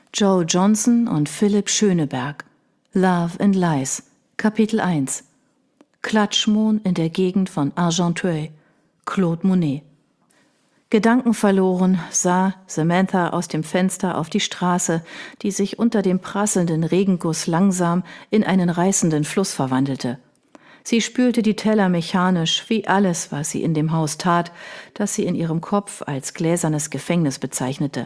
Joe Johnson und Philipp Schöneberg. Love and Lies. Kapitel 1. Klatschmohn in der Gegend von Argenteuil. Claude Monet. Gedankenverloren sah Samantha aus dem Fenster auf die Straße, die sich unter dem prasselnden Regenguss langsam in einen reißenden Fluss verwandelte. Sie spülte die Teller mechanisch, wie alles, was sie in dem Haus tat, das sie in ihrem Kopf als gläsernes Gefängnis bezeichnete.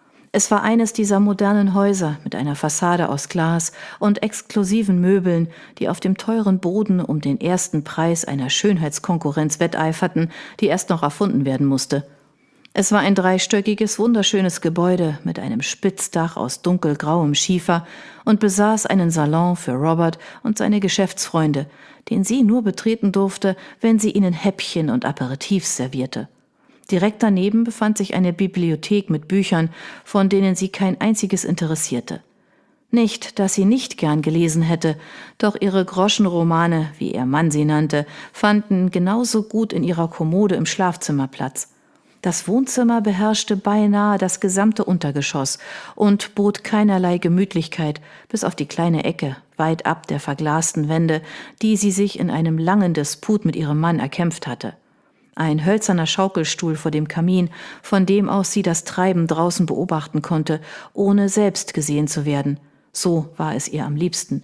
Es war eines dieser modernen Häuser mit einer Fassade aus Glas und exklusiven Möbeln, die auf dem teuren Boden um den ersten Preis einer Schönheitskonkurrenz wetteiferten, die erst noch erfunden werden musste. Es war ein dreistöckiges, wunderschönes Gebäude mit einem Spitzdach aus dunkelgrauem Schiefer und besaß einen Salon für Robert und seine Geschäftsfreunde, den sie nur betreten durfte, wenn sie ihnen Häppchen und Aperitifs servierte. Direkt daneben befand sich eine Bibliothek mit Büchern, von denen sie kein einziges interessierte. Nicht, dass sie nicht gern gelesen hätte, doch ihre Groschenromane, wie ihr Mann sie nannte, fanden genauso gut in ihrer Kommode im Schlafzimmer Platz. Das Wohnzimmer beherrschte beinahe das gesamte Untergeschoss und bot keinerlei Gemütlichkeit, bis auf die kleine Ecke, weit ab der verglasten Wände, die sie sich in einem langen Disput mit ihrem Mann erkämpft hatte. Ein hölzerner Schaukelstuhl vor dem Kamin, von dem aus sie das Treiben draußen beobachten konnte, ohne selbst gesehen zu werden. So war es ihr am liebsten.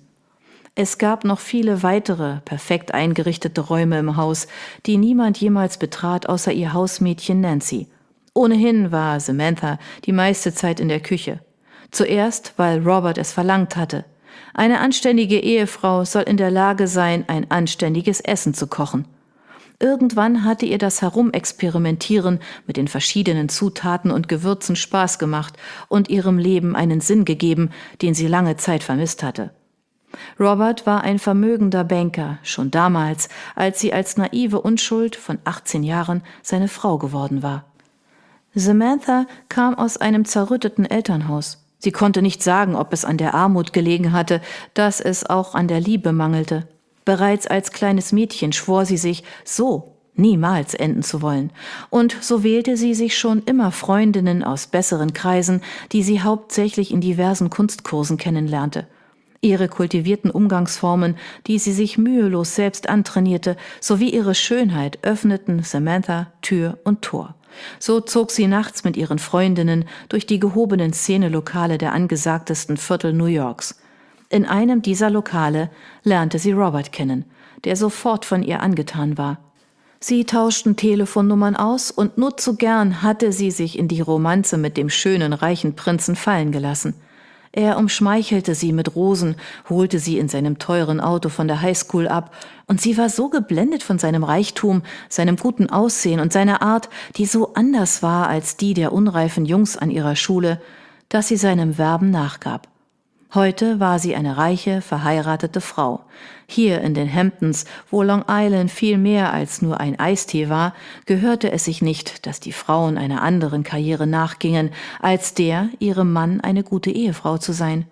Es gab noch viele weitere, perfekt eingerichtete Räume im Haus, die niemand jemals betrat, außer ihr Hausmädchen Nancy. Ohnehin war Samantha die meiste Zeit in der Küche. Zuerst, weil Robert es verlangt hatte. Eine anständige Ehefrau soll in der Lage sein, ein anständiges Essen zu kochen. Irgendwann hatte ihr das Herumexperimentieren mit den verschiedenen Zutaten und Gewürzen Spaß gemacht und ihrem Leben einen Sinn gegeben, den sie lange Zeit vermisst hatte. Robert war ein vermögender Banker, schon damals, als sie als naive Unschuld von 18 Jahren seine Frau geworden war. Samantha kam aus einem zerrütteten Elternhaus. Sie konnte nicht sagen, ob es an der Armut gelegen hatte, dass es auch an der Liebe mangelte. Bereits als kleines Mädchen schwor sie sich, so niemals enden zu wollen. Und so wählte sie sich schon immer Freundinnen aus besseren Kreisen, die sie hauptsächlich in diversen Kunstkursen kennenlernte. Ihre kultivierten Umgangsformen, die sie sich mühelos selbst antrainierte, sowie ihre Schönheit öffneten Samantha Tür und Tor. So zog sie nachts mit ihren Freundinnen durch die gehobenen Szenelokale der angesagtesten Viertel New Yorks. In einem dieser Lokale lernte sie Robert kennen, der sofort von ihr angetan war. Sie tauschten Telefonnummern aus und nur zu gern hatte sie sich in die Romanze mit dem schönen, reichen Prinzen fallen gelassen. Er umschmeichelte sie mit Rosen, holte sie in seinem teuren Auto von der Highschool ab, und sie war so geblendet von seinem Reichtum, seinem guten Aussehen und seiner Art, die so anders war als die der unreifen Jungs an ihrer Schule, dass sie seinem Werben nachgab. Heute war sie eine reiche, verheiratete Frau. Hier in den Hamptons, wo Long Island viel mehr als nur ein Eistee war, gehörte es sich nicht, dass die Frauen einer anderen Karriere nachgingen, als der, ihrem Mann eine gute Ehefrau zu sein.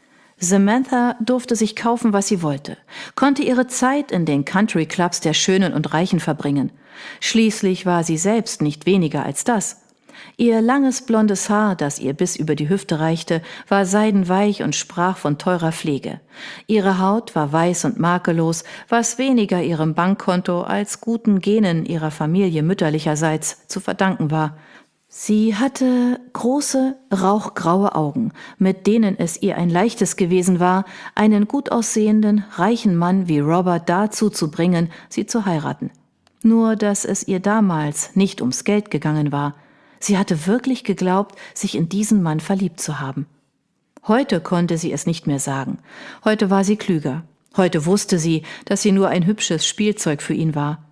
Samantha durfte sich kaufen, was sie wollte, konnte ihre Zeit in den Country-Clubs der Schönen und Reichen verbringen. Schließlich war sie selbst nicht weniger als das. Ihr langes blondes Haar, das ihr bis über die Hüfte reichte, war seidenweich und sprach von teurer Pflege. Ihre Haut war weiß und makellos, was weniger ihrem Bankkonto als guten Genen ihrer Familie mütterlicherseits zu verdanken war. Sie hatte große, rauchgraue Augen, mit denen es ihr ein leichtes gewesen war, einen gut aussehenden, reichen Mann wie Robert dazu zu bringen, sie zu heiraten. Nur, dass es ihr damals nicht ums Geld gegangen war. Sie hatte wirklich geglaubt, sich in diesen Mann verliebt zu haben. Heute konnte sie es nicht mehr sagen. Heute war sie klüger. Heute wusste sie, dass sie nur ein hübsches Spielzeug für ihn war.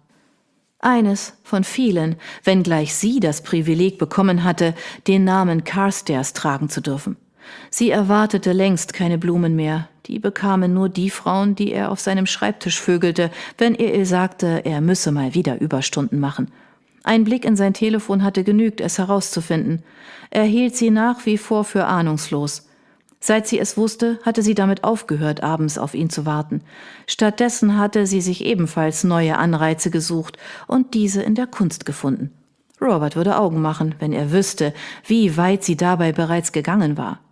Eines von vielen, wenngleich sie das Privileg bekommen hatte, den Namen Carstairs tragen zu dürfen. Sie erwartete längst keine Blumen mehr. Die bekamen nur die Frauen, die er auf seinem Schreibtisch vögelte, wenn er ihr sagte, er müsse mal wieder Überstunden machen. Ein Blick in sein Telefon hatte genügt, es herauszufinden. Er hielt sie nach wie vor für ahnungslos. Seit sie es wusste, hatte sie damit aufgehört, abends auf ihn zu warten. Stattdessen hatte sie sich ebenfalls neue Anreize gesucht und diese in der Kunst gefunden. Robert würde Augen machen, wenn er wüsste, wie weit sie dabei bereits gegangen war.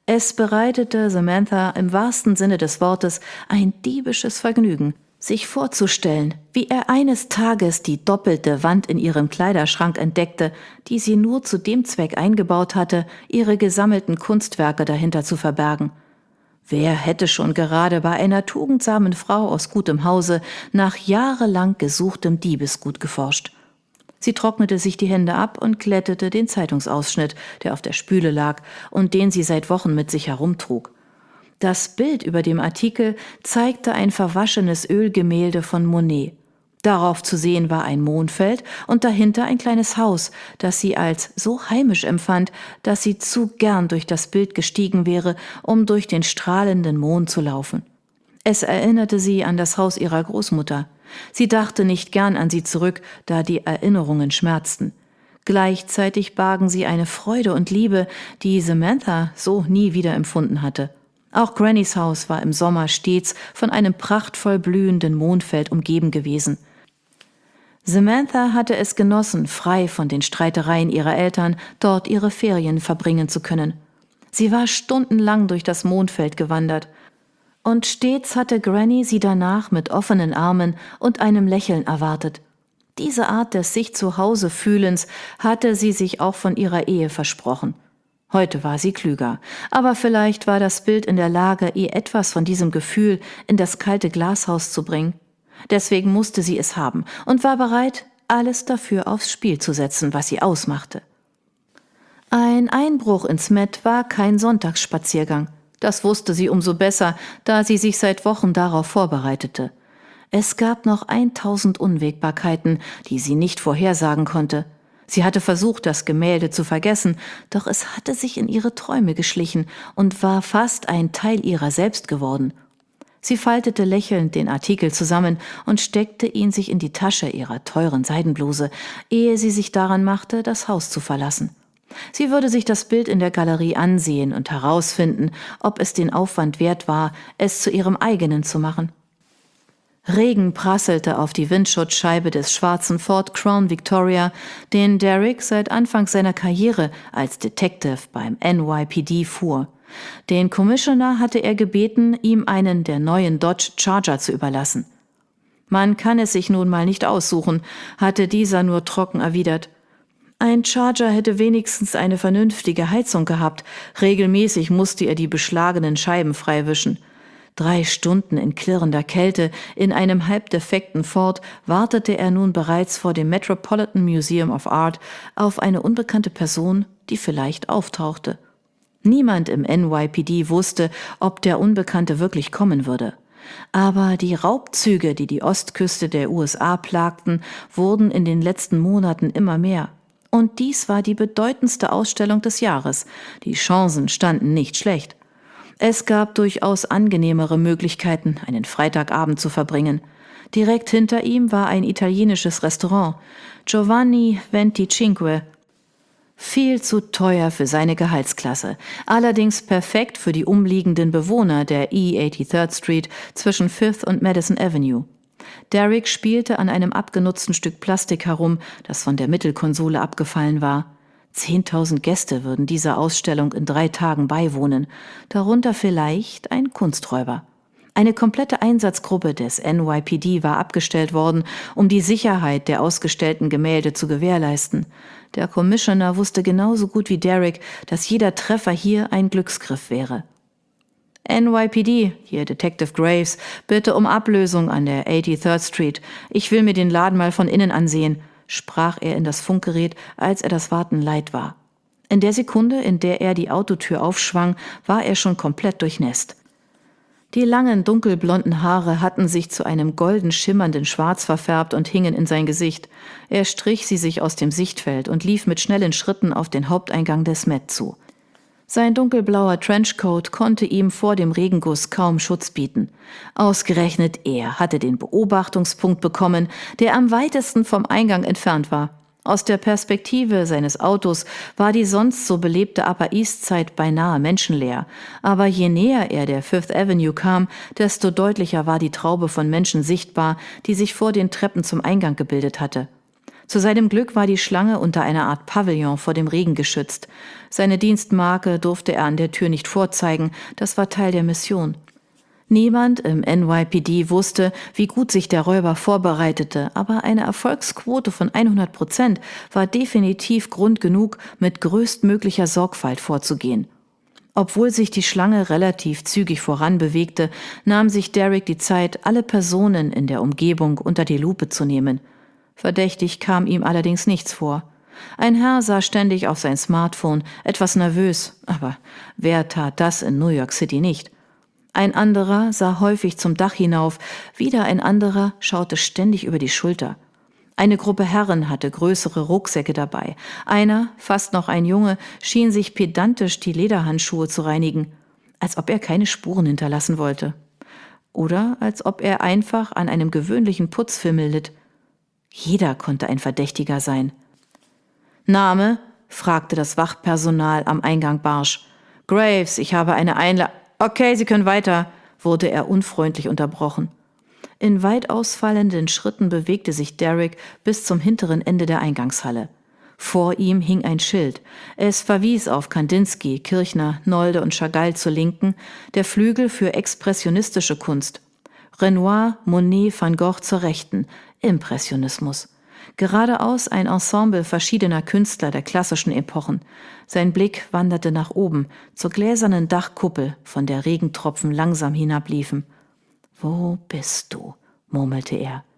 Es bereitete Samantha im wahrsten Sinne des Wortes ein diebisches Vergnügen, sich vorzustellen, wie er eines Tages die doppelte Wand in ihrem Kleiderschrank entdeckte, die sie nur zu dem Zweck eingebaut hatte, ihre gesammelten Kunstwerke dahinter zu verbergen. Wer hätte schon gerade bei einer tugendsamen Frau aus gutem Hause nach jahrelang gesuchtem Diebesgut geforscht? Sie trocknete sich die Hände ab und glättete den Zeitungsausschnitt, der auf der Spüle lag und den sie seit Wochen mit sich herumtrug. Das Bild über dem Artikel zeigte ein verwaschenes Ölgemälde von Monet. Darauf zu sehen war ein Mondfeld und dahinter ein kleines Haus, das sie als so heimisch empfand, dass sie zu gern durch das Bild gestiegen wäre, um durch den strahlenden Mond zu laufen. Es erinnerte sie an das Haus ihrer Großmutter. Sie dachte nicht gern an sie zurück, da die Erinnerungen schmerzten. Gleichzeitig bargen sie eine Freude und Liebe, die Samantha so nie wieder empfunden hatte. Auch Grannys Haus war im Sommer stets von einem prachtvoll blühenden Mondfeld umgeben gewesen. Samantha hatte es genossen, frei von den Streitereien ihrer Eltern dort ihre Ferien verbringen zu können. Sie war stundenlang durch das Mondfeld gewandert. Und stets hatte Granny sie danach mit offenen Armen und einem Lächeln erwartet. Diese Art des Sich-zu-Hause-Fühlens hatte sie sich auch von ihrer Ehe versprochen. Heute war sie klüger, aber vielleicht war das Bild in der Lage, ihr etwas von diesem Gefühl in das kalte Glashaus zu bringen. Deswegen musste sie es haben und war bereit, alles dafür aufs Spiel zu setzen, was sie ausmachte. Ein Einbruch ins Met war kein Sonntagsspaziergang. Das wusste sie umso besser, da sie sich seit Wochen darauf vorbereitete. Es gab noch 1000 Unwägbarkeiten, die sie nicht vorhersagen konnte. Sie hatte versucht, das Gemälde zu vergessen, doch es hatte sich in ihre Träume geschlichen und war fast ein Teil ihrer selbst geworden. Sie faltete lächelnd den Artikel zusammen und steckte ihn sich in die Tasche ihrer teuren Seidenbluse, ehe sie sich daran machte, das Haus zu verlassen. Sie würde sich das Bild in der Galerie ansehen und herausfinden, ob es den Aufwand wert war, es zu ihrem eigenen zu machen. Regen prasselte auf die Windschutzscheibe des schwarzen Ford Crown Victoria, den Derek seit Anfang seiner Karriere als Detective beim NYPD fuhr. Den Commissioner hatte er gebeten, ihm einen der neuen Dodge Charger zu überlassen. Man kann es sich nun mal nicht aussuchen, hatte dieser nur trocken erwidert. Ein Charger hätte wenigstens eine vernünftige Heizung gehabt. Regelmäßig musste er die beschlagenen Scheiben freiwischen. 3 Stunden in klirrender Kälte in einem halbdefekten Ford wartete er nun bereits vor dem Metropolitan Museum of Art auf eine unbekannte Person, die vielleicht auftauchte. Niemand im NYPD wusste, ob der Unbekannte wirklich kommen würde. Aber die Raubzüge, die die Ostküste der USA plagten, wurden in den letzten Monaten immer mehr. Und dies war die bedeutendste Ausstellung des Jahres. Die Chancen standen nicht schlecht. Es gab durchaus angenehmere Möglichkeiten, einen Freitagabend zu verbringen. Direkt hinter ihm war ein italienisches Restaurant, Giovanni Venticinque. Viel zu teuer für seine Gehaltsklasse, allerdings perfekt für die umliegenden Bewohner der E83rd Street zwischen 5th und Madison Avenue. Derek spielte an einem abgenutzten Stück Plastik herum, das von der Mittelkonsole abgefallen war. 10.000 Gäste würden dieser Ausstellung in 3 Tagen beiwohnen, darunter vielleicht ein Kunsträuber. Eine komplette Einsatzgruppe des NYPD war abgestellt worden, um die Sicherheit der ausgestellten Gemälde zu gewährleisten. Der Commissioner wusste genauso gut wie Derek, dass jeder Treffer hier ein Glücksgriff wäre. NYPD, hier Detective Graves, bitte um Ablösung an der 83rd Street. Ich will mir den Laden mal von innen ansehen, sprach er in das Funkgerät, als er das Warten leid war. In der Sekunde, in der er die Autotür aufschwang, war er schon komplett durchnässt. Die langen, dunkelblonden Haare hatten sich zu einem golden schimmernden Schwarz verfärbt und hingen in sein Gesicht. Er strich sie sich aus dem Sichtfeld und lief mit schnellen Schritten auf den Haupteingang des Met zu. Sein dunkelblauer Trenchcoat konnte ihm vor dem Regenguss kaum Schutz bieten. Ausgerechnet er hatte den Beobachtungspunkt bekommen, der am weitesten vom Eingang entfernt war. Aus der Perspektive seines Autos war die sonst so belebte Upper East Side beinahe menschenleer. Aber je näher er der 5th Avenue kam, desto deutlicher war die Traube von Menschen sichtbar, die sich vor den Treppen zum Eingang gebildet hatte. Zu seinem Glück war die Schlange unter einer Art Pavillon vor dem Regen geschützt. Seine Dienstmarke durfte er an der Tür nicht vorzeigen, das war Teil der Mission. Niemand im NYPD wusste, wie gut sich der Räuber vorbereitete, aber eine Erfolgsquote von 100% war definitiv Grund genug, mit größtmöglicher Sorgfalt vorzugehen. Obwohl sich die Schlange relativ zügig voranbewegte, nahm sich Derek die Zeit, alle Personen in der Umgebung unter die Lupe zu nehmen. Verdächtig kam ihm allerdings nichts vor. Ein Herr sah ständig auf sein Smartphone, etwas nervös, aber wer tat das in New York City nicht? Ein anderer sah häufig zum Dach hinauf, wieder ein anderer schaute ständig über die Schulter. Eine Gruppe Herren hatte größere Rucksäcke dabei. Einer, fast noch ein Junge, schien sich pedantisch die Lederhandschuhe zu reinigen, als ob er keine Spuren hinterlassen wollte. Oder als ob er einfach an einem gewöhnlichen Putzfimmel litt. Jeder konnte ein Verdächtiger sein. »Name?« fragte das Wachpersonal am Eingang barsch. »Graves, ich habe eine Einladung.« »Okay, Sie können weiter«, wurde er unfreundlich unterbrochen. In weit ausfallenden Schritten bewegte sich Derek bis zum hinteren Ende der Eingangshalle. Vor ihm hing ein Schild. Es verwies auf Kandinsky, Kirchner, Nolde und Chagall zur Linken, der Flügel für expressionistische Kunst. Renoir, Monet, Van Gogh zur Rechten, Impressionismus. Geradeaus ein Ensemble verschiedener Künstler der klassischen Epochen. Sein Blick wanderte nach oben, zur gläsernen Dachkuppel, von der Regentropfen langsam hinabliefen. »Wo bist du?«, murmelte er.